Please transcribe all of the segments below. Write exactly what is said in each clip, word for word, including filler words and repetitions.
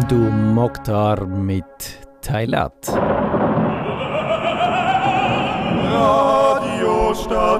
Mamadou Mokhtar mit Tailat. Radio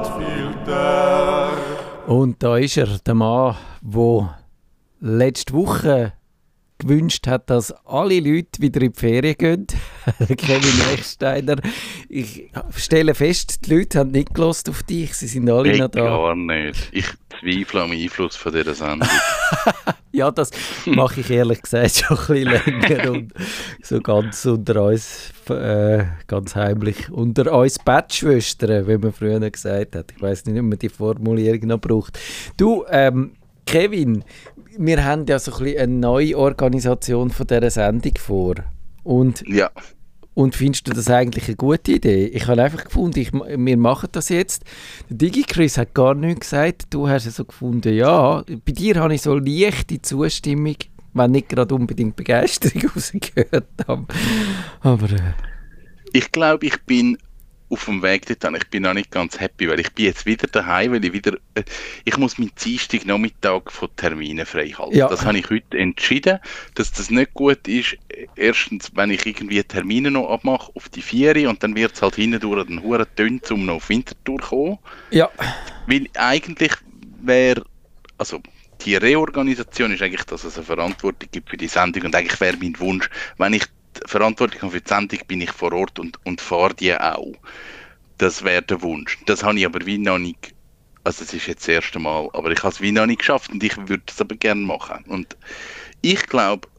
Stadtfilter. Und da ist er, der Mann, der letzte Woche gewünscht hat, dass alle Leute wieder in die Ferien gehen. Kevin Rechsteiner. Ich stelle fest, die Leute haben nicht gehört auf dich, sie sind alle ich noch da. Gar nicht. Ich zweifle am Einfluss von dieser Sendung. Ja, das mache ich ehrlich gesagt schon ein bisschen länger und so ganz unter uns, äh, ganz heimlich, unter uns Bettschwestern, wie man früher gesagt hat. Ich weiss nicht, ob man die Formulierung noch braucht. Du, ähm, Kevin, wir haben ja so ein bisschen eine neue Organisation von dieser Sendung vor. Und, ja. und findest du das eigentlich eine gute Idee? Ich habe einfach gefunden, ich, wir machen das jetzt. Der DigiChris hat gar nichts gesagt. Du hast ja so gefunden, ja, bei dir habe ich so leichte Zustimmung, wenn nicht gerade unbedingt Begeisterung rausgehört habe. Aber äh. ich glaube, ich bin auf dem Weg dorthin. Ich bin noch nicht ganz happy, weil ich bin jetzt wieder daheim, weil ich wieder, äh, ich muss meinen Dienstag Nachmittag von Terminen frei halten. Ja. Das habe ich heute entschieden, dass das nicht gut ist. Erstens, wenn ich irgendwie Termine noch abmache auf die Ferien und dann wird es halt hindurch den Huren dünn, um noch auf Winterthur zu kommen. Ja. Weil eigentlich wäre, also die Reorganisation ist eigentlich, dass es eine Verantwortung gibt für die Sendung und eigentlich wäre mein Wunsch, wenn ich Verantwortung für die Sendung bin ich vor Ort und, und fahre die auch. Das wäre der Wunsch. Das habe ich aber wie noch nicht, also es ist jetzt das erste Mal, aber ich habe es wie noch nicht geschafft und ich würde es aber gerne machen. Und ich glaube,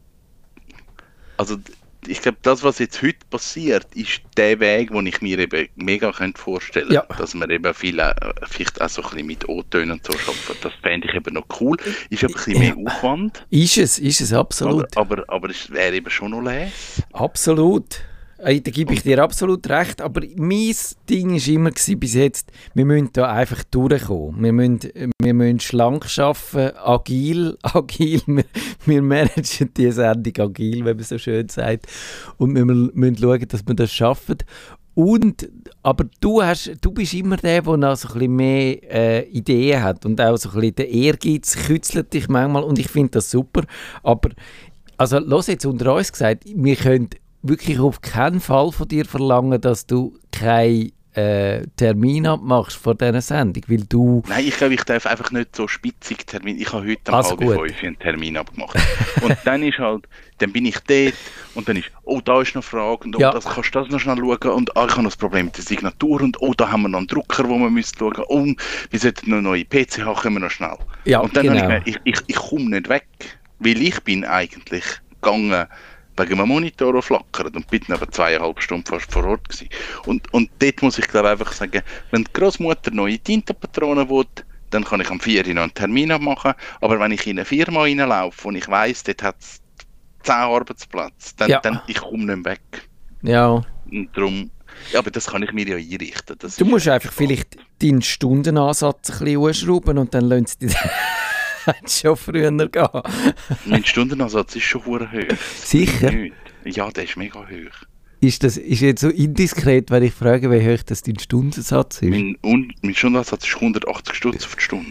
also ich glaube, das, was jetzt heute passiert, ist der Weg, den ich mir eben mega vorstellen könnte. Ja. Dass man eben viele, vielleicht auch so ein bisschen mit O-Tönen und so arbeiten. Das fände ich eben noch cool. Ist aber ein bisschen mehr Aufwand. Ist es, ist es, absolut. Aber, aber, aber es wäre eben schon noch les. Absolut. Da gebe ich dir absolut recht, aber mein Ding war immer gewesen, bis jetzt, wir müssen da einfach durchkommen. Wir müssen, wir müssen schlank arbeiten, agil, agil. Wir, wir managen die Sendung agil, wenn man so schön sagt. Und wir müssen schauen, dass wir das schaffen. Und, aber du, hast, du bist immer der, der noch so ein bisschen mehr äh, Ideen hat und auch so ein bisschen der Ehrgeiz kützelt dich manchmal und ich finde das super. Aber, also los jetzt unter uns gesagt, wir können wirklich auf keinen Fall von dir verlangen, dass du keinen äh, Termin abmachst vor dieser Sendung, weil du... Nein, ich glaube, ich darf einfach nicht so spitzig Termin... Ich habe heute um also halb fünf einen Termin abgemacht. Und dann ist halt, dann bin ich dort und dann ist, oh, da ist noch eine Frage und oh, ja. das kannst du das noch schnell schauen und ah, ich habe noch das Problem mit der Signatur und oh, da haben wir noch einen Drucker, wo wir müssen schauen und wir sollten noch neue P C haben, können wir noch schnell. Ja, und dann genau. habe ich, ich, ich, ich komme nicht weg, weil ich bin eigentlich gegangen wegen einem Monitor, der flackert und bin aber zweieinhalb Stunden fast vor Ort gewesen. Und, und dort muss ich glaube einfach sagen, wenn die Großmutter neue Tintenpatronen will, dann kann ich am vier Uhr noch einen Termin abmachen, aber wenn ich in eine Firma reinlaufe und ich weiss, dort hat es zehn Arbeitsplätze, dann, ja. dann ich komme nicht weg. Ja. Und darum, ja, aber das kann ich mir ja einrichten. Das du musst einfach vielleicht deinen Stundenansatz ein bisschen anschrauben und dann lassen sie dich schon früher gehen. Mein Stundenansatz ist schon hoch. Sicher? Ja, der ist mega hoch. Ist das ist jetzt so indiskret, wenn ich frage, wie hoch das dein Stundensatz ist? Mein, un, mein Stundenansatz ist hundertachtzig Stutz auf die Stunde.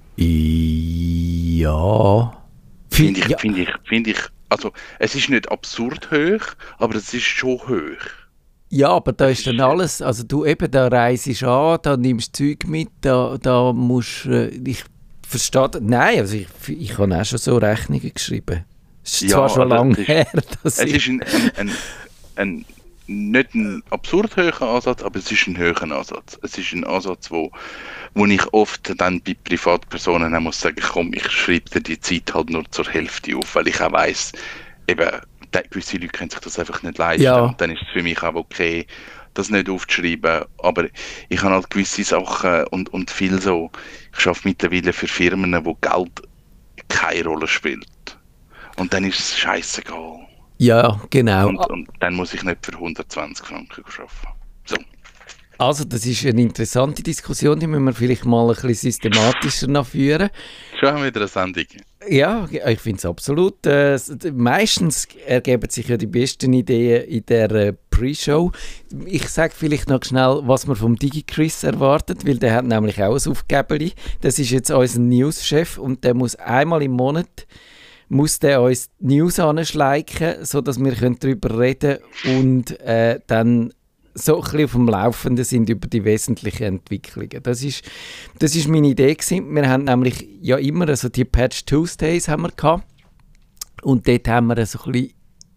Ja. Finde ich, ja. Find ich, find ich, also es ist nicht absurd hoch, aber es ist schon hoch. Ja, aber da ist dann alles, also du eben, da reist an, da nimmst du Zeug mit, da, da musst äh, ich verstehe, nein, also ich, ich habe auch schon so Rechnungen geschrieben. Es ist ja, zwar schon lange her, dass es ich... ist ein, ein, ein, ein, nicht ein absurd hoher Ansatz, aber es ist ein hoher Ansatz. Es ist ein Ansatz, wo, wo ich oft dann bei Privatpersonen auch muss sagen, komm, ich schreibe dir die Zeit halt nur zur Hälfte auf, weil ich auch weiss, eben, gewisse Leute können sich das einfach nicht leisten. Ja. Und dann ist es für mich auch okay, das nicht aufzuschreiben, aber ich habe halt gewisse Sachen und, und viel so, ich arbeite mittlerweile für Firmen, wo Geld keine Rolle spielt. Und dann ist es scheissegal. Ja, genau. Und, und dann muss ich nicht für hundertzwanzig Franken arbeiten. So. Also das ist eine interessante Diskussion, die müssen wir vielleicht mal ein bisschen systematischer nachführen. Schon haben wir wieder eine Sendung. Ja, ich finde es absolut. Äh, meistens ergeben sich ja die besten Ideen in der äh, Pre-Show. Ich sage vielleicht noch schnell, was man vom DigiChris erwartet, weil der hat nämlich auch ein Aufgäbeli. Das ist jetzt unser News-Chef und der muss einmal im Monat muss der uns die News anschleichen, sodass wir darüber reden können und äh, dann so ein bisschen auf dem Laufenden sind über die wesentlichen Entwicklungen. Das ist, das ist meine Idee gewesen. Wir haben nämlich ja immer, also die Patch Tuesdays haben wir gehabt und dort haben wir so ein bisschen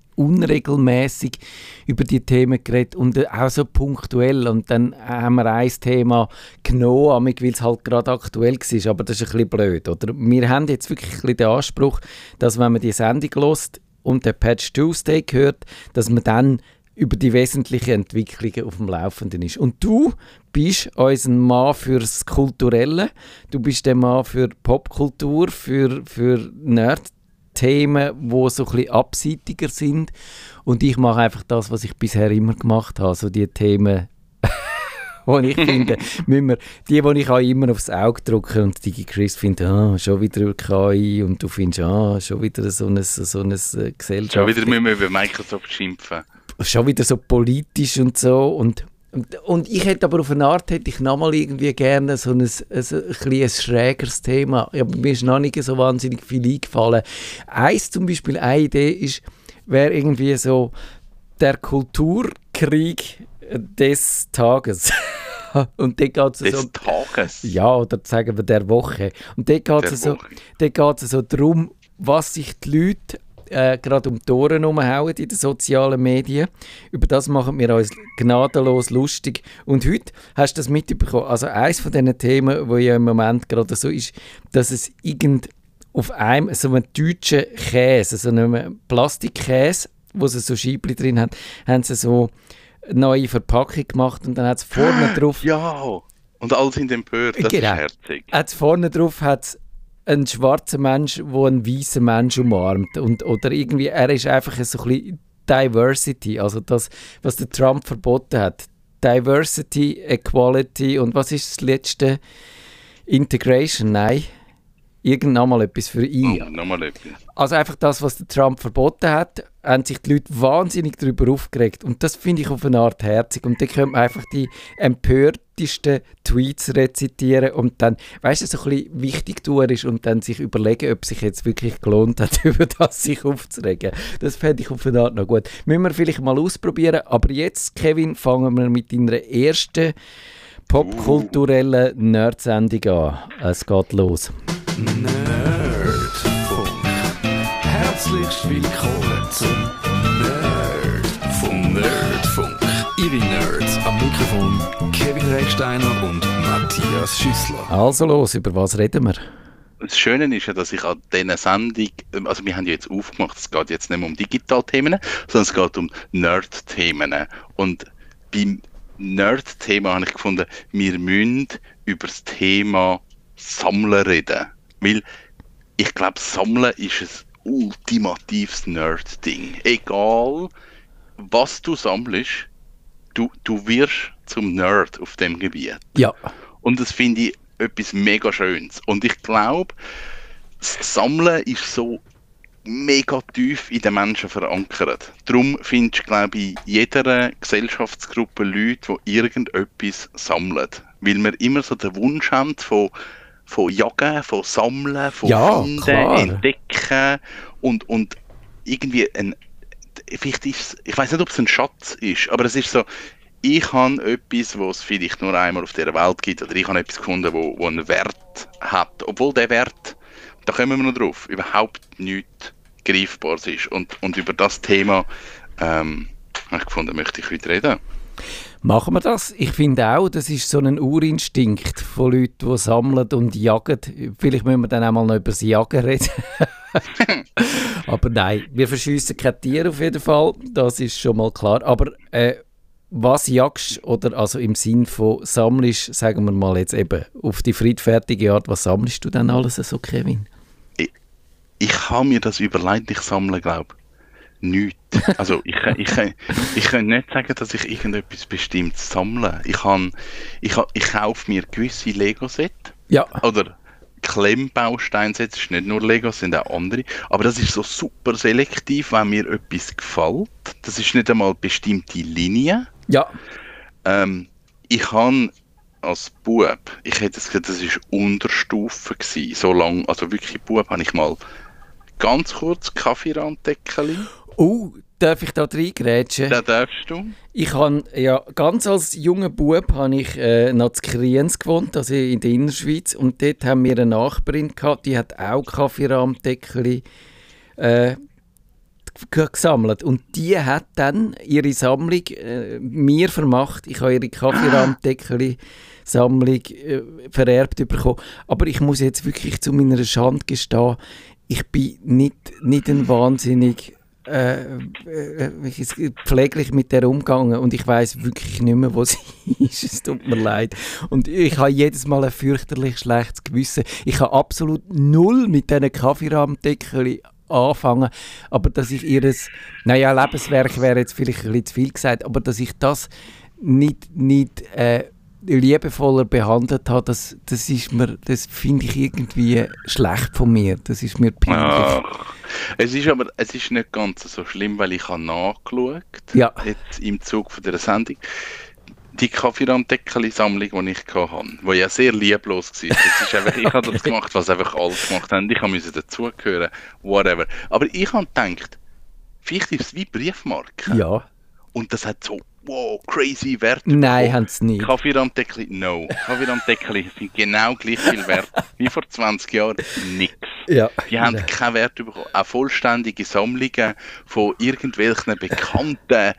unregelmäßig über die Themen geredet und auch so punktuell. Und dann haben wir ein Thema genommen, weil es halt gerade aktuell war, aber das ist ein bisschen blöd. Oder? Wir haben jetzt wirklich ein bisschen den Anspruch, dass wenn man die Sendung hört und den Patch Tuesday hört, dass man dann über die wesentlichen Entwicklungen auf dem Laufenden ist. Und du bist unser Mann fürs Kulturelle, du bist der Mann für Popkultur, für, für Nerd Themen, die so ein bisschen abseitiger sind. Und ich mache einfach das, was ich bisher immer gemacht habe. So die Themen, die ich finde, müssen wir, die, die ich auch immer aufs Auge drücke. Und die Chris findet, ah, schon wieder K I. Und du findest, ah, schon wieder so ein, so ein Gesellschaft. Schon wieder müssen wir über Microsoft schimpfen. Schon wieder so politisch und so. Und Und, und ich hätte aber auf eine Art hätte ich nochmal irgendwie gerne so ein, ein, ein, ein schrägeres Thema. Ja, mir ist noch nicht so wahnsinnig viel eingefallen. Eins zum Beispiel, eine Idee ist, wäre irgendwie so der Kulturkrieg des Tages. Und dann geht's des so, Tages? Ja, oder sagen wir der Woche. Und dann geht es so, so darum, was sich die Leute Äh, gerade um die Ohren rumhauen in den sozialen Medien. Über das machen wir uns gnadenlos lustig. Und heute hast du das mitbekommen. Also eines von diesen Themen, wo ja im Moment gerade so ist, dass es irgend auf einem so einem deutschen Käse, so einem Plastikkäse, wo sie so Scheibli drin haben, haben sie so eine neue Verpackung gemacht und dann hat es vorne drauf... Ja, und alle sind empört, das genau. ist herzig. Hat's vorne drauf hat's ein schwarzer Mensch, der einen weißen Mensch umarmt. Und, oder irgendwie, er ist einfach so ein bisschen Diversity, also das, was der Trump verboten hat. Diversity, Equality und was ist das letzte? Integration? Nein. Irgendwann mal etwas für ihn. Oh, nochmal etwas. Also einfach das, was der Trump verboten hat, haben sich die Leute wahnsinnig darüber aufgeregt. Und das finde ich auf eine Art herzig. Und dann könnte man einfach die empörtesten Tweets rezitieren und dann, weißt du, so ein bisschen wichtig tun ist und dann sich überlegen, ob sich jetzt wirklich gelohnt hat, über das sich aufzuregen. Das fände ich auf eine Art noch gut. Müssen wir vielleicht mal ausprobieren. Aber jetzt, Kevin, fangen wir mit deiner ersten popkulturellen Nerd-Sendung an. Es geht los. Nerdfunk. Herzlich willkommen zum Nerd vom Nerdfunk. Ihre Nerds am Mikrofon Kevin Recksteiner und Matthias Schüssler. Also los, über was reden wir? Das Schöne ist ja, dass ich an dieser Sendung, also wir haben ja jetzt aufgemacht, es geht jetzt nicht mehr um Digital-Themen, sondern es geht um Nerd-Themen. Und beim Nerd-Thema habe ich gefunden, wir müssen über das Thema Sammeln reden. Weil ich glaube, Sammeln ist ein ultimatives Nerd-Ding. Egal, was du sammelst, du, du wirst zum Nerd auf dem Gebiet. Ja. Und das finde ich etwas mega Schönes. Und ich glaube, das Sammeln ist so mega tief in den Menschen verankert. Darum findest du, glaube ich, in jeder Gesellschaftsgruppe Leute, die irgendetwas sammeln. Weil wir immer so den Wunsch haben von von Jagen, von Sammeln, von ja, Finden, klar. Entdecken und, und irgendwie ein, vielleicht ist ich weiß nicht, ob es ein Schatz ist, aber es ist so, ich habe etwas, was es vielleicht nur einmal auf dieser Welt gibt, oder ich habe etwas gefunden, wo, wo einen Wert hat, obwohl der Wert, da kommen wir noch drauf, überhaupt nichts Greifbares ist. Und, und über das Thema ähm, habe ich gefunden, möchte ich heute reden. Machen wir das? Ich finde auch, das ist so ein Urinstinkt von Leuten, die sammeln und jagen. Vielleicht müssen wir dann auch mal noch über das Jagen reden. Aber nein, wir verschiessen keine Tiere auf jeden Fall, das ist schon mal klar. Aber äh, was jagst oder also im Sinn von sammelst, sagen wir mal jetzt eben auf die friedfertige Art, was sammelst du denn alles so, Kevin? Ich, ich habe mir das überlegt, ich sammle, glaube ich. Nichts. Also ich, ich, ich, ich kann nicht sagen, dass ich irgendetwas Bestimmtes sammle. Ich, kann, ich, ich kaufe mir gewisse Lego-Sets. Ja. Oder Klemmbausteinsets. Es ist nicht nur Lego, es sind auch andere. Aber das ist so super selektiv, wenn mir etwas gefällt. Das ist nicht einmal bestimmte Linie. Ja. Ähm, ich habe als Bub, ich hätte gesagt, das war Unterstufe gewesen. So lang, also wirklich Bub, habe ich mal ganz kurz Kaffeerahmdeckel. Oh, darf ich da reingrätschen? Da darfst du. Ich habe, ja, ganz als junger Bub habe ich äh, noch in Kriens gewohnt, also in der Innerschweiz. Und dort haben wir eine Nachbarin gehabt, die hat auch Kaffeerahmdeckel äh, gesammelt. Und die hat dann ihre Sammlung äh, mir vermacht. Ich habe ihre Kaffeerahmdeckel-Sammlung äh, vererbt bekommen. Aber ich muss jetzt wirklich zu meiner Schande gestehen, ich bin nicht, nicht ein wahnsinnig äh, äh, pfleglich mit der umgegangen und ich weiss wirklich nicht mehr, wo sie ist. Es tut mir leid. Und ich habe jedes Mal ein fürchterlich schlechtes Gewissen. Ich habe absolut null mit diesen Kaffeerahmdeckeln anfangen, aber dass ich ihres, naja, Lebenswerk wäre jetzt vielleicht ein bisschen zu viel gesagt, aber dass ich das nicht, nicht äh, liebevoller behandelt habe, das, das ist mir, das finde ich irgendwie schlecht von mir. Das ist mir peinlich. Ach, es ist aber, es ist nicht ganz so schlimm, weil ich habe nachgeschaut, ja. jetzt im Zug von dieser Sendung, die Kaffeerahmdeckel-Sammlung, die ich hatte, die ja sehr lieblos war. Das ist einfach, ich habe das gemacht, was einfach alle gemacht haben. Ich musste dazugehören, whatever. Aber ich habe gedacht, vielleicht ist es wie Briefmarken. Ja. Und das hat so, wow, crazy Wert. Nein, haben sie nicht. Kaffeerahmdeckel, no. Kaffeerahmdeckel sind genau gleich viel wert wie vor zwanzig Jahren. Nix. Ja. Die haben keinen Wert bekommen. Auch vollständige Sammlungen von irgendwelchen bekannten,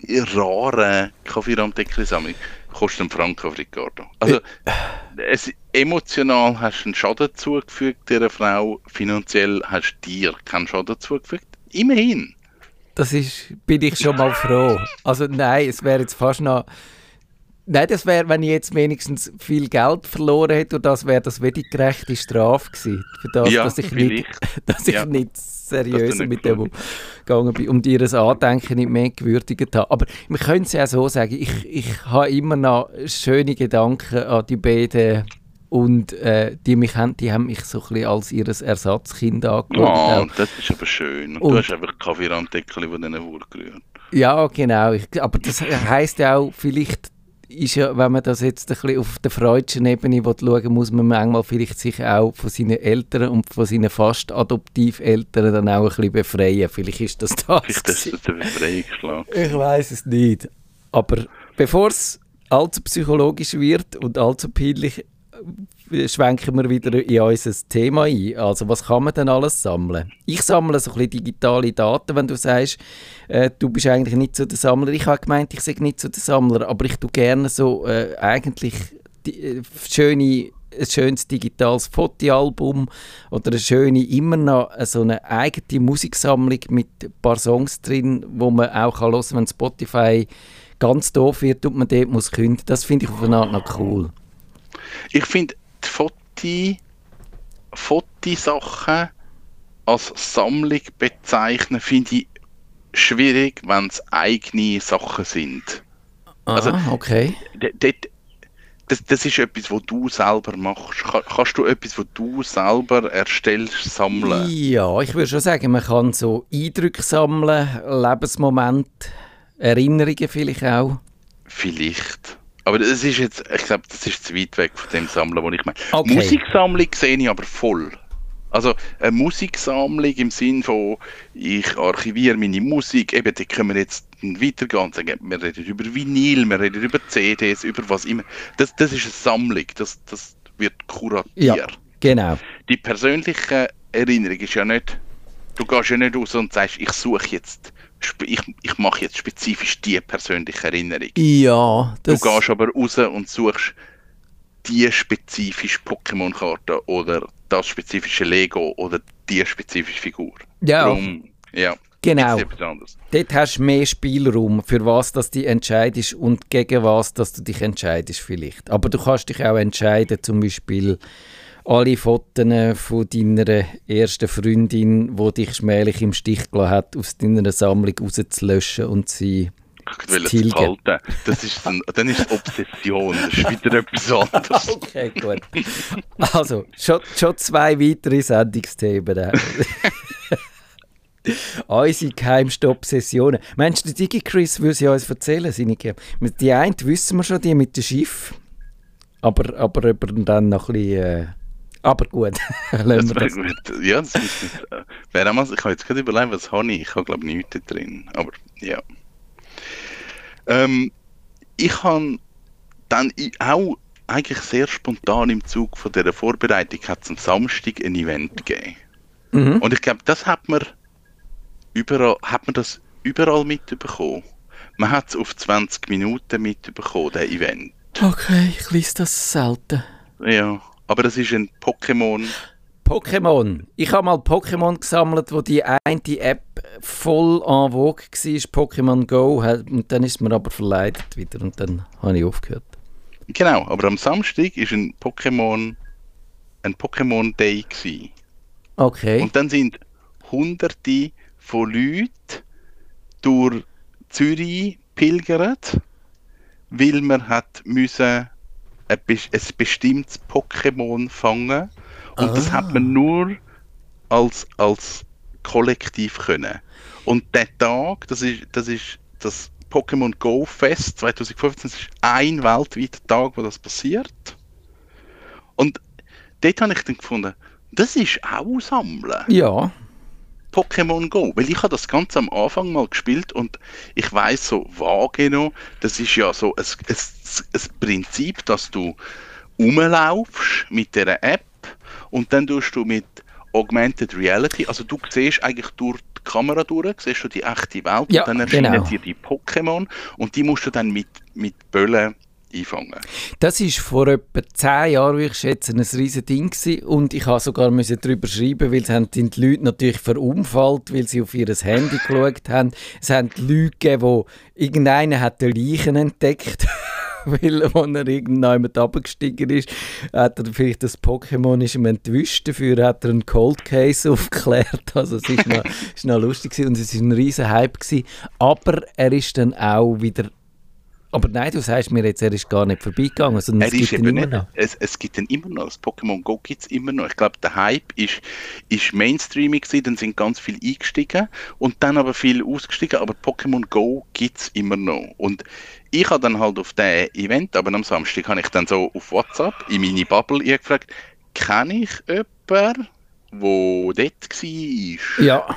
raren Kaffeerahmdeckel-Sammlungen kosten einen Franken auf Ricardo. Also, es, emotional hast du einen Schaden zugefügt dieser Frau, finanziell hast du dir keinen Schaden zugefügt. Immerhin. Das ist, bin ich schon mal froh. Also nein, es wäre jetzt fast noch... Nein, das wäre, wenn ich jetzt wenigstens viel Geld verloren hätte, und das wäre das wie die gerechte Strafe gewesen. Für das, ja, dass ich, nicht, dass ich ja. nicht seriös mit dem umgegangen bin und ihr Andenken nicht mehr gewürdigt habe. Aber wir können es ja so sagen, ich, ich habe immer noch schöne Gedanken an die beiden. Und äh, die, mich haben, die haben mich so ein bisschen als ihr Ersatzkind angeschaut. Oh, das ist aber schön. Und, und du hast einfach Kaffeerahmdeckel von diesen Wurzeln. Ja, genau. Ich, aber das heisst ja auch, vielleicht ist ja, wenn man das jetzt ein bisschen auf der freudschen Ebene schauen, muss man manchmal vielleicht sich auch von seinen Eltern und von seinen fast Adoptiveltern dann auch ein bisschen befreien. Vielleicht ist das das. Vielleicht ist das ein Befreiungsschlag. Ich weiss es nicht. Aber bevor es allzu psychologisch wird und allzu peinlich, schwenken wir wieder in unser Thema ein. Also was kann man denn alles sammeln? Ich sammle so ein bisschen digitale Daten, wenn du sagst, äh, du bist eigentlich nicht so der Sammler. Ich habe gemeint, ich sage nicht so der Sammler, aber ich tue gerne so äh, eigentlich die, äh, schöne, ein schönes digitales Fotoalbum oder eine schöne, immer noch äh, so eine eigene Musiksammlung mit ein paar Songs drin, wo man auch hören kann, wenn Spotify ganz doof wird und man dort muss künden. Das finde ich auf eine Art noch cool. Ich finde die Foti, Fotosachen als Sammlung bezeichnen, finde ich schwierig, wenn es eigene Sachen sind. Ah, also, okay. D- d- das, das ist etwas, was du selber machst. Kann, kannst du etwas, was du selber erstellst, sammeln? Ja, ich würde schon sagen, man kann so Eindrücke sammeln, Lebensmomente, Erinnerungen vielleicht auch. Vielleicht. Aber das ist jetzt, ich glaube, das ist zu weit weg von dem Sammeln, was ich meine. Okay. Musiksammlung sehe ich aber voll. Also eine Musiksammlung im Sinn von, ich archiviere meine Musik, eben, da können wir jetzt weitergehen und sagen, wir reden über Vinyl, wir reden über C Ds, über was immer. Das, das ist eine Sammlung, das, das wird kuratiert. Ja, genau. Die persönliche Erinnerung ist ja nicht, du gehst ja nicht raus und sagst, ich suche jetzt, ich, ich mache jetzt spezifisch die persönliche Erinnerung. Ja, das... Du gehst aber raus und suchst die spezifische Pokémon-Karte oder das spezifische Lego oder die spezifische Figur. Ja, Darum, ja. genau. Dort hast du mehr Spielraum, für was dass du dich entscheidest und gegen was dass du dich entscheidest vielleicht. Aber du kannst dich auch entscheiden, zum Beispiel alle Fotos von deiner ersten Freundin, die dich schmählich im Stich gelassen hat, aus deiner Sammlung rauszulöschen und sie zu tilgen. Das ist dann, dann ist es Obsession, das ist wieder etwas anderes. Okay, gut. Also, schon, schon zwei weitere Sendungsthemen. Unsere geheimsten Obsessionen. Meinst du, der DigiChris würde sie uns erzählen? Seine die eine wissen wir schon, die mit dem Schiff. Aber, aber über dann noch ein bisschen... Äh, aber gut, lassen wir das. Ja, das ist, Wer auch, ich habe jetzt gerade überlegt, was habe ich? Ich habe glaube ich nichts da drin, aber ja. Ähm, ich habe dann auch eigentlich sehr spontan im Zug von dieser Vorbereitung hat es am Samstag ein Event gegeben. Mhm. Und ich glaube, das hat man überall, hat man das überall mitbekommen. Man hat es auf zwanzig Minuten mitbekommen, der Event. Okay, ich lese das selten. Ja, aber das ist ein Pokémon. Pokémon. Ich habe mal Pokémon gesammelt, wo die eine App voll en vogue war, Pokémon Go. Und dann ist mir aber verleidet wieder und dann habe ich aufgehört. Genau, aber am Samstag war ein Pokémon ein Pokémon Day gewesen. Okay. Und dann sind Hunderte von Leuten durch Zürich pilgert, weil man hat müssen ein, ein bestimmtes Pokémon fangen und ah. das hat man nur als, als Kollektiv können. Und der Tag, das ist das, ist das Pokémon Go Fest zwanzig fünfzehn, das ist ein weltweiter Tag, wo das passiert. Und dort habe ich dann gefunden, das ist auch Sammeln. Ja. Pokémon Go, weil ich habe das ganz am Anfang mal gespielt und ich weiss so vage noch, das ist ja so ein, ein, ein Prinzip, dass du rumlaufst mit dieser App und dann tust du mit Augmented Reality, also du siehst eigentlich durch die Kamera durch, siehst du die echte Welt ja, und dann erscheinen genau. dir die Pokémon und die musst du dann mit, mit Böllen einfangen. Das war vor etwa zehn Jahren, wie ich schätze, ein riesen Ding gewesen. Und ich musste sogar darüber schreiben, weil es haben die Leute natürlich verunfallt, weil sie auf ihr Handy geschaut haben. Es haben Leute gegeben, die irgendeiner hat den Leichen entdeckt, weil als er irgendjemand runtergestiegen ist, hat er vielleicht das Pokémon ist ihm entwischt, dafür hat er einen Cold Case aufgeklärt. Also es ist noch, ist noch lustig gewesen und es war ein riesen Hype gewesen. Aber er ist dann auch wieder. Aber nein, du sagst mir jetzt, er ist gar nicht vorbeigegangen, sondern es gibt ihn immer noch. Es, es gibt ihn immer noch, das Pokémon Go gibt es immer noch. Ich glaube, der Hype ist, ist mainstreaming gewesen, dann sind ganz viele eingestiegen und dann aber viele ausgestiegen, aber Pokémon Go gibt es immer noch. Und ich habe dann halt auf diesem Event, aber am Samstag habe ich dann so auf WhatsApp in meine Bubble gefragt, kenne ich jemanden, der dort war? Ja.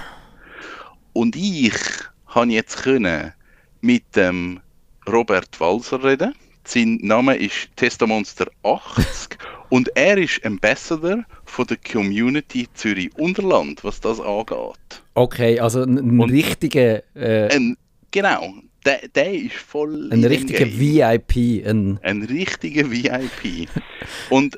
Und ich habe jetzt können mit dem Robert Walser reden. Sein Name ist Testomonster achtzig und er ist Ambassador von der Community Zürich Unterland, was das angeht. Okay, also ein, ein richtiger... Äh, ein, genau, der, der ist voll... Ein richtiger V I P. Ein, ein richtiger V I P. Und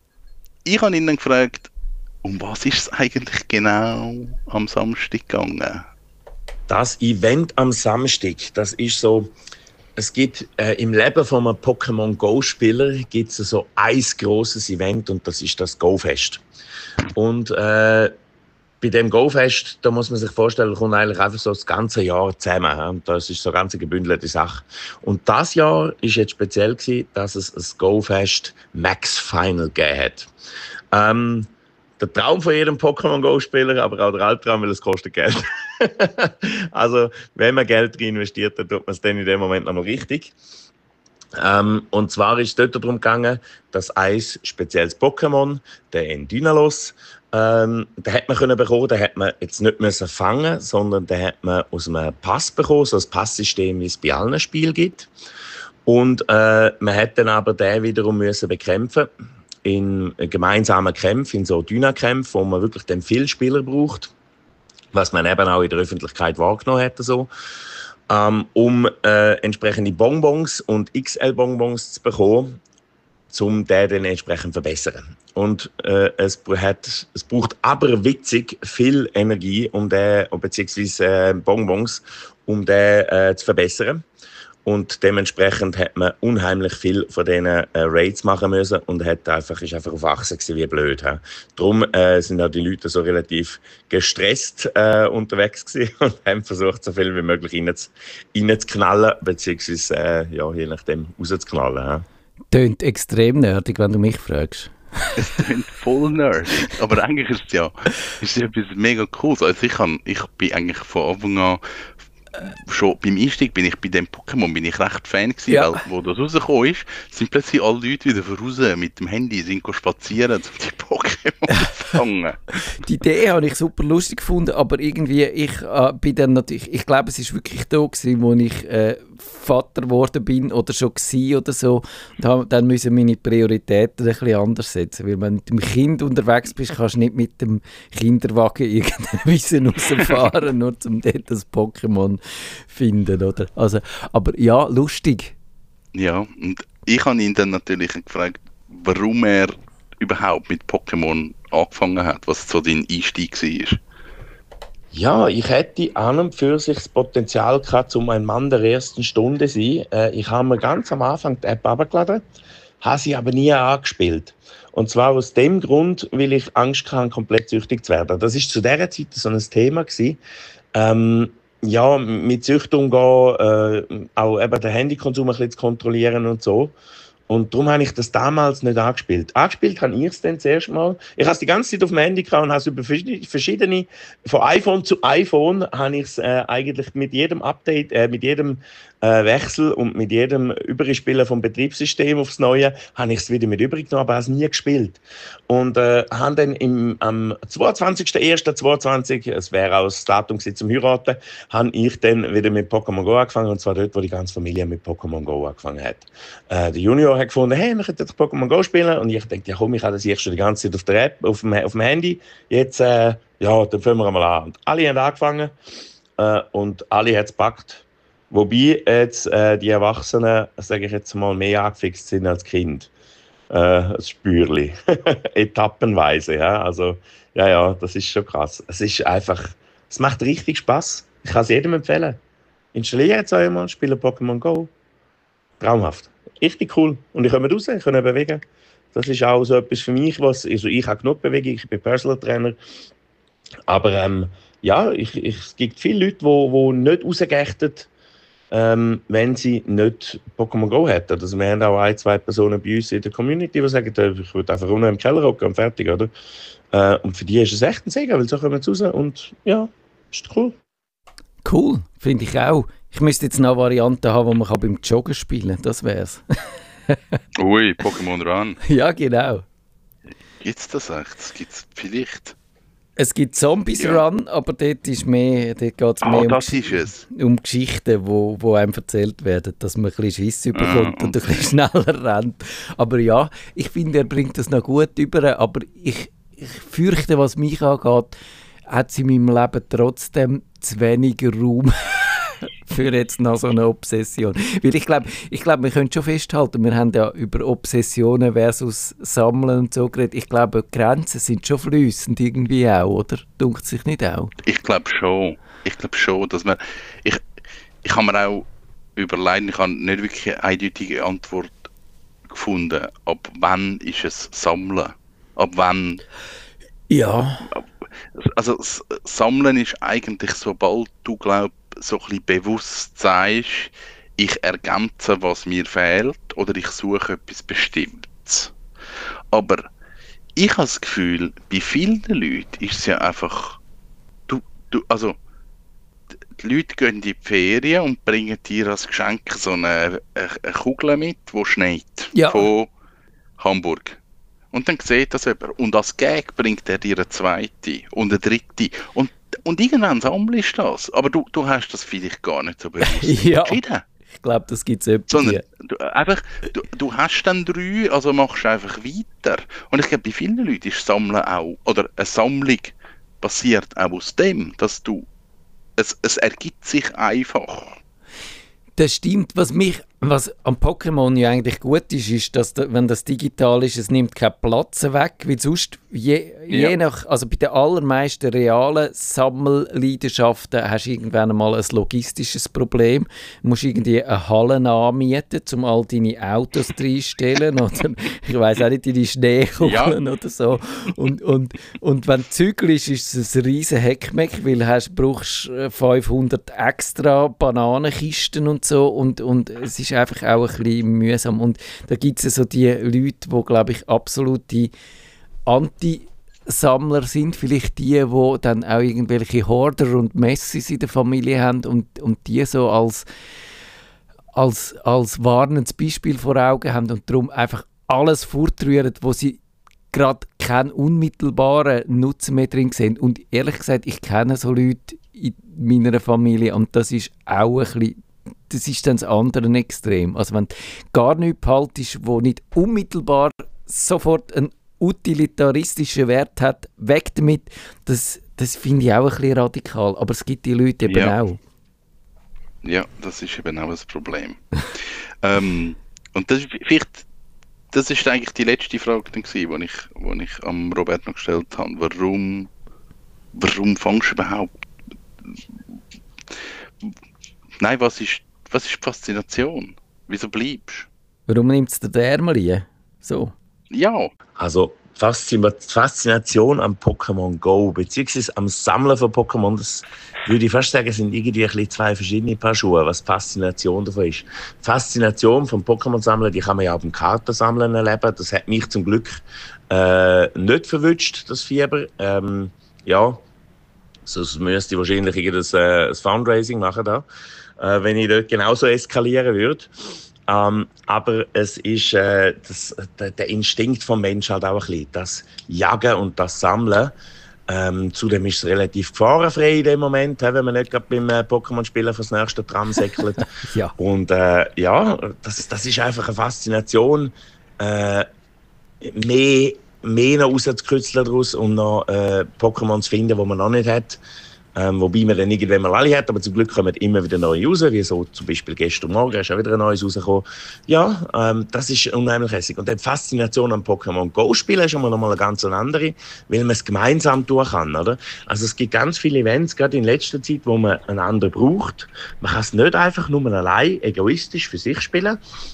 ich habe ihn dann gefragt, um was ist es eigentlich genau am Samstag gegangen? Das Event am Samstag, das ist so... Es gibt äh, im Leben von einem Pokémon Go-Spieler gibt's so ein grosses Event und das ist das Go-Fest. Und äh, bei dem Go-Fest, da muss man sich vorstellen, kommt eigentlich einfach so das ganze Jahr zusammen. Ja? Und das ist so eine ganz gebündelte Sache. Und das Jahr ist jetzt speziell gewesen, dass es ein Go-Fest Max Final gegeben hat. Ähm, der Traum von jedem Pokémon Go-Spieler, aber auch der Albtraum, weil es kostet Geld. Also, wenn man Geld rein investiert, dann tut man es dann in dem Moment nochmal richtig. Ähm, und zwar ist es dort darum gegangen, dass ein spezielles Pokémon, der Endynalos, ähm, den hat man können bekommen, den hat man jetzt nicht müssen fangen, sondern den hat man aus einem Pass bekommen, so ein Passsystem, wie es bei allen Spielen gibt. Und äh, man hat dann aber den wiederum müssen bekämpfen in gemeinsamen Kämpfen, in so Dynakämpfen, wo man wirklich dann viele Spieler braucht, was man eben auch in der Öffentlichkeit wahrgenommen hat, so, ähm, um äh, entsprechende Bonbons und X L-Bonbons zu bekommen, um den dann entsprechend zu verbessern. Und äh, es, hat, es braucht aber witzig viel Energie, um den, beziehungsweise äh, Bonbons, um den äh, zu verbessern. Und dementsprechend hat man unheimlich viel von diesen äh, Raids machen müssen und hat einfach, ist einfach auf Achse gewesen, wie blöd. He. Darum äh, sind auch die Leute so relativ gestresst äh, unterwegs gewesen und haben versucht, so viel wie möglich reinzuknallen, beziehungsweise äh, ja, je nachdem rauszuknallen. Tönt extrem nerdig, wenn du mich fragst. Es klingt voll nerdig, aber eigentlich ist es ja, ist es etwas mega Cooles. Also ich, kann, ich bin eigentlich von Anfang an schon beim Einstieg bin ich bei dem Pokémon bin ich recht Fan gewesen, ja. Weil wo das rausgekommen ist, sind plötzlich alle Leute wieder voraus mit dem Handy, sind spazieren, um die Pokémon zu angefangen. Die Idee habe ich super lustig gefunden, aber irgendwie, ich äh, bin dann natürlich, ich glaube, es ist wirklich da gewesen, wo ich äh, Vater geworden bin oder schon gsi oder so. Und habe, dann müssen meine Prioritäten ein bisschen anders setzen, weil wenn du mit dem Kind unterwegs bist, kannst du nicht mit dem Kinderwagen irgendeine Wiese rausfahren, nur um dort das Pokémon zu finden, oder? Also, aber ja, lustig. Ja, und ich habe ihn dann natürlich gefragt, warum er überhaupt mit Pokémon angefangen hat, was so dein Einstieg war. Ja, ich hätte an und für sich das Potenzial gehabt, um ein Mann der ersten Stunde zu sein. Äh, ich habe mir ganz am Anfang die App heruntergeladen, habe sie aber nie angespielt. Und zwar aus dem Grund, weil ich Angst hatte, komplett süchtig zu werden. Das war zu dieser Zeit so ein Thema gewesen. Ähm, ja, mit Sucht umgehen, äh, auch eben den Handykonsum ein bisschen zu kontrollieren und so. Und darum habe ich das damals nicht angespielt. Angespielt habe ich es dann zuerst mal. Ich habe es die ganze Zeit auf dem Handy gehabt und habe es über verschiedene, von iPhone zu iPhone, habe ich es äh, eigentlich mit jedem Update, äh, mit jedem äh, Wechsel und mit jedem Überspielen vom Betriebssystem aufs Neue, habe ich es wieder mit übergenommen, aber habe es nie gespielt. Und äh, habe dann im, am zweiundzwanzigsten ersten zweiundzwanzig, es wäre auch das Datum zum Heiraten, habe ich dann wieder mit Pokémon Go angefangen, und zwar dort, wo die ganze Familie mit Pokémon Go angefangen hat. Äh, der Junior hat gefunden, hey, wir könnten Pokémon Go spielen, und ich dachte, ja komm, ich habe das jetzt schon die ganze Zeit auf der App, auf dem, auf dem Handy, jetzt, äh, ja, dann fangen wir mal an. Und alle haben angefangen äh, und alle haben es gepackt. Wobei jetzt äh, die Erwachsenen, sage ich jetzt mal, mehr angefixt sind als Kind. Äh, das Spürli. Etappenweise, ja. Also, ja, ja, das ist schon krass. Es ist einfach, es macht richtig Spaß. Ich kann es jedem empfehlen. Installieren es einmal, spielen Pokémon Go. Traumhaft. Richtig cool. Und ich komme raus, ich kann bewegen. Das ist auch so etwas für mich, was, also ich habe genug Bewegung, ich bin Personal Trainer. Aber ähm, ja, ich, ich, es gibt viele Leute, die, die nicht rausgehen, ähm, wenn sie nicht Pokémon Go hätten. Also wir haben auch ein, zwei Personen bei uns in der Community, die sagen, ich würde einfach unten im Keller hocken und fertig, oder? Äh, und für die ist es echt ein Segen, weil so kommen sie raus und ja, ist cool. Cool, finde ich auch. Ich müsste jetzt noch eine Variante haben, die man beim Joggen spielen kann. Das wär's. Ui, Pokémon Run. Ja, genau. Gibt's das echt? Das gibt's vielleicht. Es gibt Zombies Ja. Run, aber dort, ist mehr, dort geht es Ah, mehr um, das ist es. um Geschichten, wo, wo einem erzählt werden, dass man ein bisschen Schiss bekommt Ah, und ein bisschen schneller rennt. Aber ja, ich finde, er bringt das noch gut über. Aber ich, ich fürchte, was mich angeht, hat sie in meinem Leben trotzdem zu wenig Raum für jetzt noch so eine Obsession. Weil ich glaube, ich glaub, wir können schon festhalten, wir haben ja über Obsessionen versus Sammeln und so geredet. Ich glaube, die Grenzen sind schon fließend irgendwie auch, oder? Dunkt sich nicht auch? Ich glaube schon. Ich glaube schon, dass man... Ich, ich habe mir auch überlegt, ich habe nicht wirklich eine eindeutige Antwort gefunden. Ab wann ist es Sammeln? Ab wann... Ja. Also das Sammeln ist eigentlich, sobald du, glaub, so ein bisschen bewusst sagst, ich ergänze, was mir fehlt, oder ich suche etwas Bestimmtes. Aber ich habe das Gefühl, bei vielen Leuten ist es ja einfach, du, du, also die Leute gehen in die Ferien und bringen dir als Geschenk so eine, eine Kugel mit, die schneit, Ja. von Hamburg. Und dann sieht das jemand. Und als Gag bringt er dir eine zweite und eine dritte. Und, und irgendwann sammelst du das. Aber du, du hast das vielleicht gar nicht so bewusst Ja. entschieden. Ich glaube, das gibt es öfter. Sondern du, einfach, du, du hast dann drei, also machst du einfach weiter. Und ich glaube, bei vielen Leuten ist Sammeln auch, oder eine Sammlung basiert auch aus dem, dass du, es, es ergibt sich einfach. Das stimmt. Was mich, was am Pokémon ja eigentlich gut ist, ist, dass da, wenn das digital ist, es nimmt keinen Platz weg, weil sonst je, Ja. je nach, also bei den allermeisten realen Sammelleidenschaften hast du irgendwann mal ein logistisches Problem. Du musst irgendwie eine Halle anmieten, um all deine Autos reinstellen oder ich weiss auch nicht, deine Schneekugeln oder so. Und, und, und wenn du zügelst, ist es ein riesen Heckmeck, weil du brauchst äh, fünfhundert extra Bananenkisten und so und, und es ist einfach auch ein bisschen mühsam. Und da gibt es so die Leute, die, glaube ich, absolute Anti-Sammler sind, vielleicht die, die dann auch irgendwelche Horder und Messis in der Familie haben und, und die so als, als, als warnendes Beispiel vor Augen haben und darum einfach alles fortrühren, was sie gerade keinen unmittelbaren Nutzen mehr drin sehen. Und ehrlich gesagt, ich kenne so Leute in meiner Familie und das ist auch ein bisschen, das ist dann das andere Extrem. Also wenn du gar nichts behaltest, wo nicht unmittelbar sofort einen utilitaristischen Wert hat, weg damit, das, das finde ich auch ein bisschen radikal. Aber es gibt die Leute eben ja. auch. Ja, das ist eben auch das Problem. ähm, und das ist vielleicht, das ist eigentlich die letzte Frage, die ich, die ich, die ich am Robert noch gestellt habe. Warum, warum fängst du überhaupt? Nein, was ist, was ist die Faszination? Wieso bleibst du? Warum nimmt es dir den Ärmel ein? So. Ja. Also die Faszination am Pokémon Go, beziehungsweise am Sammeln von Pokémon, das würde ich fast sagen, sind irgendwie ein bisschen zwei verschiedene Paar Schuhe, was die Faszination davon ist. Die Faszination vom Pokémon-Sammeln, die kann man ja auch beim Kartensammeln erleben. Das hat mich zum Glück äh, nicht verwünscht, das Fieber. Ähm, ja, sonst müsste ich wahrscheinlich das, äh, das Fundraising machen da, äh, wenn ich dort genauso eskalieren würde. Um, aber es ist äh, das, der, der Instinkt vom Menschen halt auch ein bisschen, das Jagen und das Sammeln. Ähm, zudem ist es relativ gefahrenfrei in dem Moment, wenn man nicht gerade beim äh, Pokémon-Spielen fürs nächste Tram säckelt. Ja. Und äh, ja, das, das ist einfach eine Faszination, äh, mehr, mehr noch rauszukitzeln daraus und noch äh, Pokémon zu finden, die man noch nicht hat. Ähm, wobei man dann irgendwann mal alle hat, aber zum Glück kommen immer wieder neue raus, wie so zum Beispiel gestern Morgen ist auch wieder ein neues rausgekommen. Ja, ähm, das ist unheimlich hässlich. Und die Faszination am Pokémon Go spielen ist immer noch mal eine ganz andere, weil man es gemeinsam tun kann, oder? Also es gibt ganz viele Events, gerade in letzter Zeit, wo man einander braucht. Man kann es nicht einfach nur allein egoistisch für sich spielen.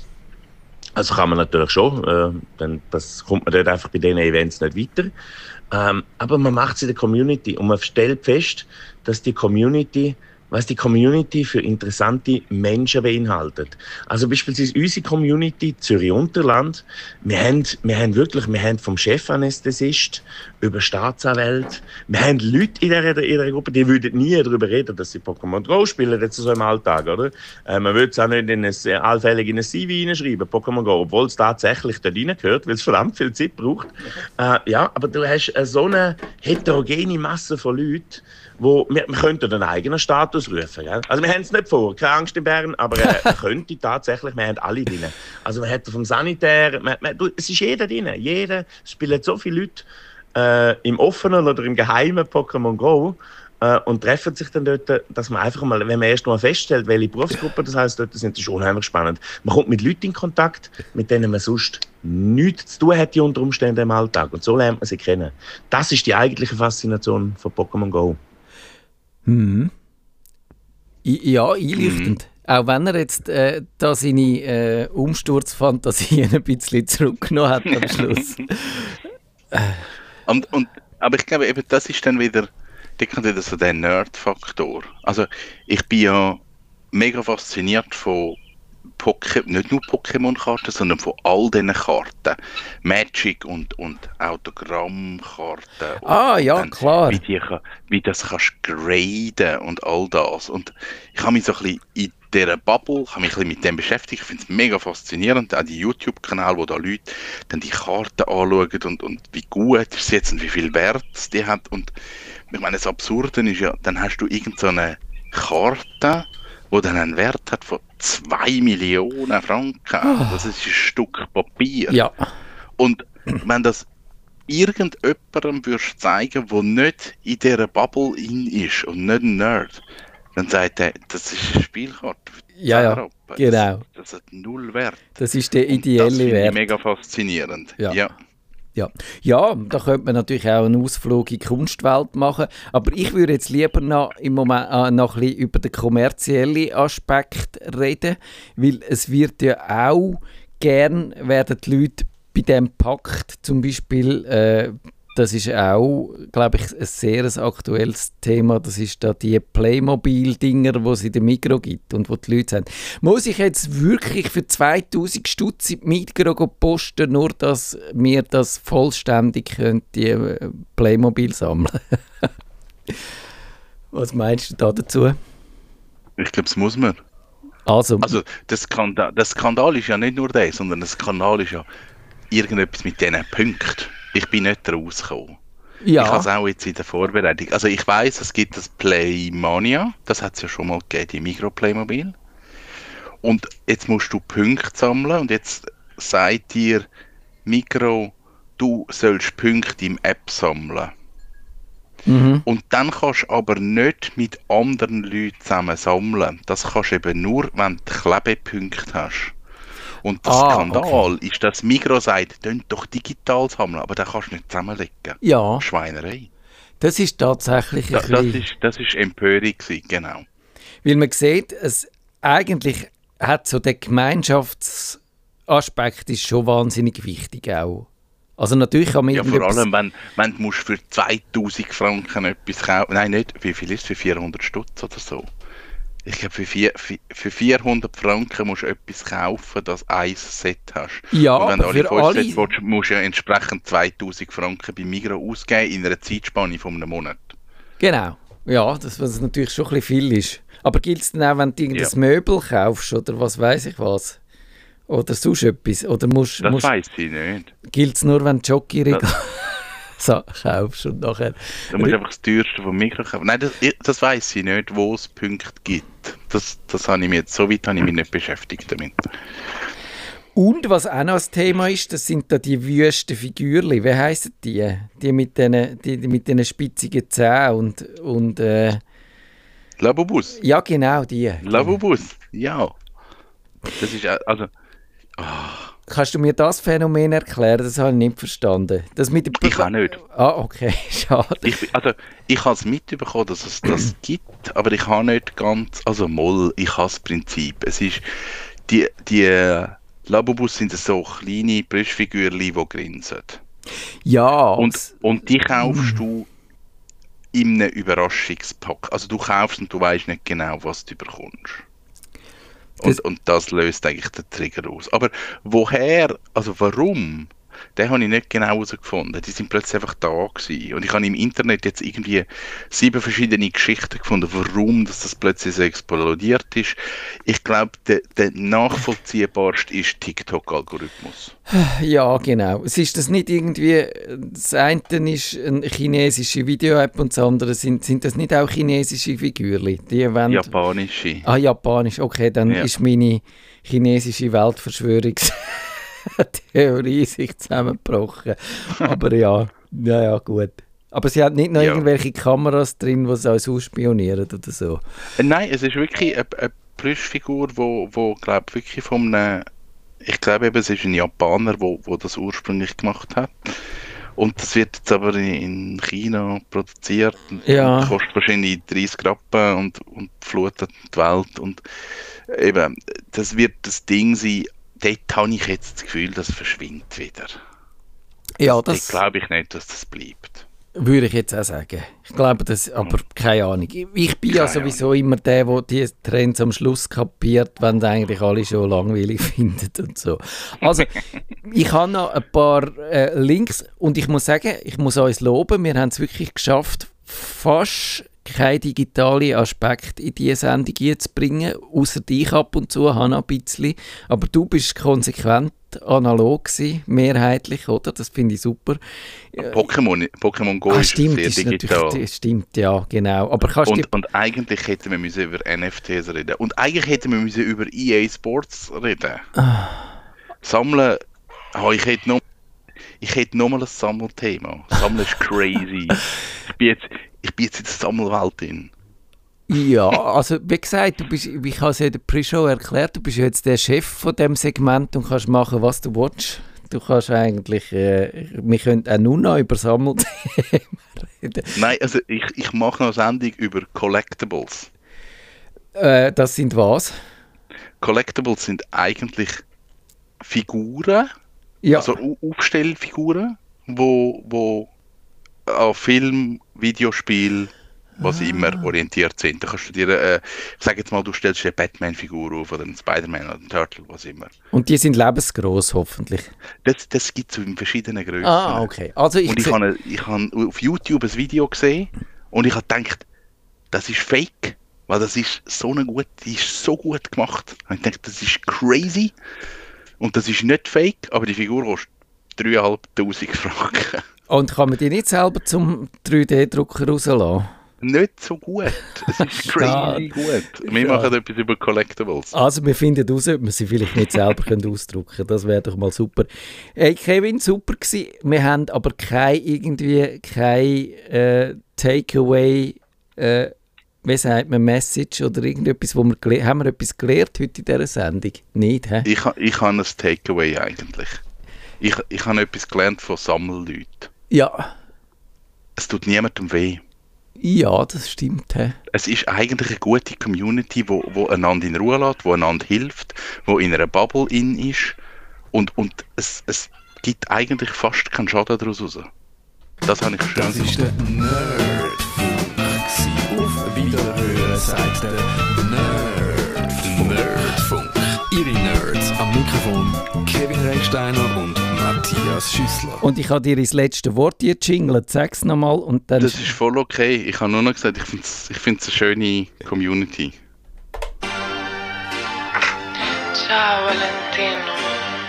Also kann man natürlich schon, äh, dann das kommt man dort einfach bei diesen Events nicht weiter. Ähm, aber man macht es in der Community und man stellt fest, dass die Community, was die Community für interessante Menschen beinhaltet. Also beispielsweise unsere Community Zürich-Unterland, wir haben, wir haben wirklich, wir haben vom Chefanästhesist über Staatsanwälte, wir haben Leute in dieser, in dieser Gruppe, die würden nie darüber reden, dass sie Pokémon Go spielen, jetzt so im Alltag, oder? Äh, man würde es auch nicht in ein, allfällig in ein C V hineinschreiben, Pokémon Go, obwohl es tatsächlich da reingehört, weil es verdammt viel Zeit braucht. Äh, ja, aber du hast äh, so eine heterogene Masse von Leuten, wo wir, wir könnten einen eigenen Status rufen. Gell? Also wir haben es nicht vor, keine Angst in Bern, aber äh, man könnte tatsächlich, wir haben alle drin. Also man hat vom Sanitär, man, man, du, es ist jeder drin, jeder spielt so viele Leute äh, im offenen oder im geheimen Pokémon Go äh, und treffen sich dann dort, dass man einfach mal, wenn man erst mal feststellt, welche Berufsgruppen das heisst, dort sind, das ist unheimlich spannend. Man kommt mit Leuten in Kontakt, mit denen man sonst nichts zu tun hätte unter Umständen im Alltag. Und so lernt man sie kennen. Das ist die eigentliche Faszination von Pokémon Go. Hm. I- ja, einleuchtend. Mhm. Auch wenn er jetzt äh, da seine äh, Umsturzfantasien ein bisschen zurückgenommen hat am Schluss. und, und, aber ich glaube, eben, das ist dann wieder, da kommt wieder so der Nerd-Faktor. Also ich bin ja mega fasziniert von Poké- nicht nur Pokémon-Karten, sondern von all diesen Karten. Magic und, und Autogrammkarten. Ah, und ja, klar. Wie, die, wie das kannst graden und all das. Und ich habe mich so ein bisschen in dieser Bubble, ich habe mich ein bisschen mit dem beschäftigt. Ich finde es mega faszinierend. Auch die YouTube-Kanäle, wo da Leute dann die Karten anschauen und, und wie gut ist sie jetzt und wie viel Wert die hat. Und ich meine, das Absurde ist ja, dann hast du irgend so eine Karte, die dann einen Wert hat von zwei Millionen Franken. Oh. Das ist ein Stück Papier. Ja. Und wenn das irgendjemandem würdest zeigen, der nicht in dieser Bubble in ist und nicht ein Nerd, dann sagt er, das ist eine Spielkarte. Ja, ja, genau. Das, das hat null Wert. Das ist der ideelle und das Wert. Das mega faszinierend. Ja. ja. Ja. ja, da könnte man natürlich auch einen Ausflug in die Kunstwelt machen, aber ich würde jetzt lieber noch, im Moment, äh, noch ein bisschen über den kommerziellen Aspekt reden, weil es wird ja auch gern, werden die Leute bei diesem Pakt zum Beispiel, äh, das ist auch, glaube ich, ein sehr aktuelles Thema, das ist da die Playmobil-Dinger, die es in der Migros gibt und wo die Leute sagen, muss ich jetzt wirklich für zweitausend Stutz in die Migros posten, nur dass wir das vollständig können, die Playmobil sammeln? Was meinst du da dazu? Ich glaube, das muss man. Also, also der Skandal, der Skandal ist ja nicht nur der, sondern der Skandal ist ja irgendetwas mit diesen Punkten. ich bin nicht rausgekommen. Ja. Ich habe es auch jetzt in der Vorbereitung. Also ich weiss, es gibt das Playmania, das hat es ja schon mal gegeben, die Migros-Playmobil. Und jetzt musst du Punkte sammeln und jetzt sagt dir Migros, du sollst Punkte im App sammeln. Mhm. Und dann kannst du aber nicht mit anderen Leuten zusammen sammeln. Das kannst du eben nur, wenn du Klebepunkte hast. Und der Ah, Skandal okay. ist, dass Migros sagt, könnt doch digital sammeln, aber dann kannst du nicht zusammenlegen. Ja, Schweinerei. das ist tatsächlich ein Da, das bisschen... ist, das ist Empörung gewesen, genau. Weil man sieht, es eigentlich hat so der Gemeinschaftsaspekt ist schon wahnsinnig wichtig auch. Also natürlich kann man Ja, vor irgendetwas- allem, wenn, wenn du musst für zweitausend Franken etwas kaufen. Nein, nicht. Wie viel ist es? Für vierhundert Stutz oder so? Ich glaube, für, vier, für für vierhundert Franken musst du etwas kaufen, das ein Set hast. Ja, Und wenn du aber alle für fünf alle... Sets willst, musst du ja entsprechend zweitausend Franken bei Migros ausgeben in einer Zeitspanne von einem Monat. Genau. Ja, das was natürlich schon ein bisschen viel ist. Aber gilt es dann auch, wenn du irgendein Ja. Möbel kaufst oder was weiß ich was? Oder sonst etwas? Oder musst, Das musst, weiss ich nicht. gilt es nur, wenn du Jockey-Regal so, kaufst und nachher... Du musst einfach das teuerste von Migros kaufen. Nein, das, ich- das weiss ich nicht, wo es Punkte gibt. Das, das habe ich mir jetzt, so weit habe ich mich nicht beschäftigt damit. Und was auch noch ein Thema ist, das sind da die wüsten Figürchen. Wie heissen die? Die mit diesen die, die mit diesen spitzigen Zähnen und... und äh, Labobus. ja, genau, die. Labobus, ja. Das ist auch- also... Kannst du mir das Phänomen erklären? Das habe ich nicht verstanden. Das mit dem Ich auch nicht. Ah, okay, schade. Ich, bin- also, ich habe es mitbekommen, dass es das gibt, aber ich habe nicht ganz, also Moll, ich habe das Prinzip. Es ist, die, die Labobus sind so kleine Plüschfigürchen, die grinsen. Ja, Und, s- und die kaufst du in einem Überraschungspack. Also du kaufst und du weißt nicht genau, was du bekommst. Das- Und, und das löst eigentlich den Trigger aus. Aber woher, also warum, den habe ich nicht genau herausgefunden. Die sind plötzlich einfach da gewesen. Und ich habe im Internet jetzt irgendwie sieben verschiedene Geschichten gefunden, warum dass das plötzlich so explodiert ist. Ich glaube, der, der nachvollziehbarste ist TikTok-Algorithmus. ja, genau. Es ist das nicht irgendwie, das eine ist eine chinesische Video-App und das andere sind, sind das nicht auch chinesische Figürchen? Die wollen, Japanische. ah, japanisch, okay, dann Ja. ist meine chinesische Weltverschwörungstheorie sich zusammengebrochen. Aber ja, ja, ja, gut. Aber sie hat nicht noch Ja. irgendwelche Kameras drin, die sie uns ausspionieren oder so. Äh, Nein, es ist wirklich eine, eine Plüschfigur, wo, wo glaube wirklich von einem, ich glaube eben, es ist ein Japaner, wo, wo das ursprünglich gemacht hat. Und das wird jetzt aber in China produziert und Ja. und kostet wahrscheinlich dreißig Rappen und, und flutet die Welt. Und eben, das wird das Ding sein, dort habe ich jetzt das Gefühl, das verschwindet wieder. Ja, Dort das glaube ich nicht, dass das bleibt. würde ich jetzt auch sagen. Ich glaube, das, aber keine Ahnung. Ich, ich bin ja Keine sowieso immer der, der die Trends am Schluss kapiert, wenn sie eigentlich alle schon langweilig finden und so. Also, ich habe noch ein paar äh, Links und ich muss sagen, ich muss uns loben, wir haben es wirklich geschafft, fast keinen digitalen Aspekt in diese Sendung zu bringen, außer dich ab und zu, Hanna, ein bisschen. Aber du bist konsequent analog gewesen, mehrheitlich, oder? Das finde ich super. Pokémon, Pokémon Go Ah, ist stimmt, sehr ist digital. natürlich, stimmt, ja, genau. Aber kannst du Und, und eigentlich hätten wir müssen über N F Ts reden. Und eigentlich hätten wir müssen über E A Sports reden. Sammeln, oh, ich hätte noch, ich hätte noch mal ein Sammelthema. Sammeln ist crazy. ich, bin jetzt, ich bin jetzt in der Sammelwelt drin. Ja, also wie gesagt, du bist, ich habe es ja in der Pre-Show erklärt, du bist jetzt der Chef von dem Segment und kannst machen, was du willst. Du kannst eigentlich, äh, wir können auch nur noch über Sammelthemen reden. Nein, also ich, ich mache noch eine Sendung über Collectibles. Äh, das sind was? Collectibles sind eigentlich Figuren, Ja, also Au- Aufstellfiguren, wo, wo an Film, Videospiel, was immer orientiert sind. Da kannst du dir, äh, ich sage jetzt mal, du stellst dir eine Batman-Figur auf oder einen Spider-Man oder einen Turtle, was immer. und die sind lebensgroß hoffentlich. Das, das gibt es in verschiedenen Größen. Ah, okay. Also ich, Und ich seh- habe ich hab auf YouTube ein Video gesehen und ich habe gedacht, das ist fake, weil das ist so eine gut, die ist so gut gemacht. Und ich dachte, das ist crazy und das ist nicht fake, aber die Figur kostet dreitausendfünfhundert Franken. Und kann man die nicht selber zum drei D-Drucker rauslassen? Nicht so gut. Es ist crazy gut. Wir machen etwas über Collectibles. Also wir finden heraus, ob wir sie vielleicht nicht selber können ausdrucken können. Das wäre doch mal super. Hey Kevin, super gewesen. Wir haben aber kein irgendwie kein äh, Takeaway, äh, wie sagt man, Message oder irgendetwas, wo wir gele- haben wir etwas gelernt heute in dieser Sendung? Nicht, hä? Ich, ich habe ein Takeaway eigentlich. Ich, ich habe etwas gelernt von Sammelleuten. Ja. Es tut niemandem weh. Ja, das stimmt. He. Es ist eigentlich eine gute Community, wo, wo einander in Ruhe lässt, wo einander hilft, wo in einer Bubble in ist und, und es, es gibt eigentlich fast keinen Schaden daraus raus. Das habe ich schön Das ist der Nerdfunk. Auf Wiederhören sagt der Nerd. Nerdfunk. Ihre Nerds am Mikrofon Kevin Recksteiner und Matthias Schüssler. Und ich habe dir das letzte Wort hier jinglet. Sag's nochmal und dann... Das ist voll okay. Ich habe nur noch gesagt, ich finde es ich find's eine schöne Community. Ciao Valentino.